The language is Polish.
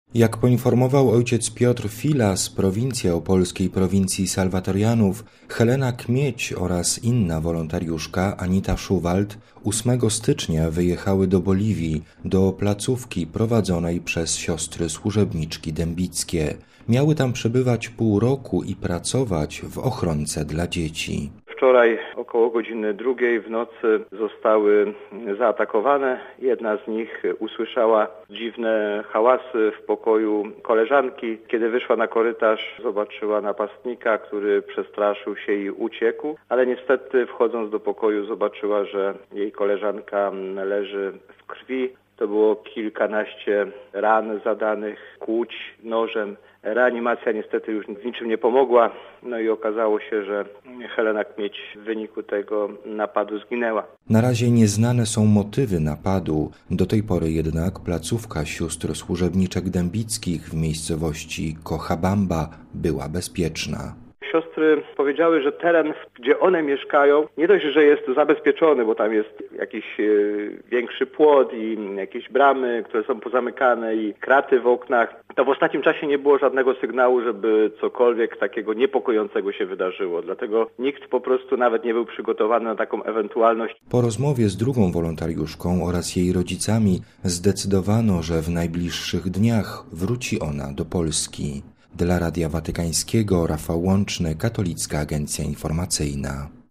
Jak poinformował ojciec Piotr Fila z prowincji opolskiej prowincji Salwatorianów, Helena Kmieć oraz inna wolontariuszka Anita Schuwald 8 stycznia wyjechały do Boliwii, do placówki prowadzonej przez siostry służebniczki dębickie. Miały tam przebywać pół roku i pracować w ochronce dla dzieci. Wczoraj około godziny 2 w nocy zostały zaatakowane. Jedna z nich usłyszała dziwne hałasy w pokoju koleżanki. Kiedy wyszła na korytarz, zobaczyła napastnika, który przestraszył się i uciekł, ale niestety wchodząc do pokoju zobaczyła, że jej koleżanka leży w krwi. To było kilkanaście ran zadanych, kłuć nożem. Reanimacja niestety już w niczym nie pomogła, no i okazało się, że Helena Kmieć w wyniku tego napadu zginęła. Na razie nieznane są motywy napadu, do tej pory jednak placówka sióstr służebniczek dębickich w miejscowości Cochabamba była bezpieczna. Siostry powiedziały, że teren, gdzie one mieszkają, nie dość, że jest zabezpieczony, bo tam jest jakiś większy płot i jakieś bramy, które są pozamykane i kraty w oknach, to w ostatnim czasie nie było żadnego sygnału, żeby cokolwiek takiego niepokojącego się wydarzyło. Dlatego nikt po prostu nawet nie był przygotowany na taką ewentualność. Po rozmowie z drugą wolontariuszką oraz jej rodzicami zdecydowano, że w najbliższych dniach wróci ona do Polski. Dla Radia Watykańskiego Rafał Łączny, Katolicka Agencja Informacyjna.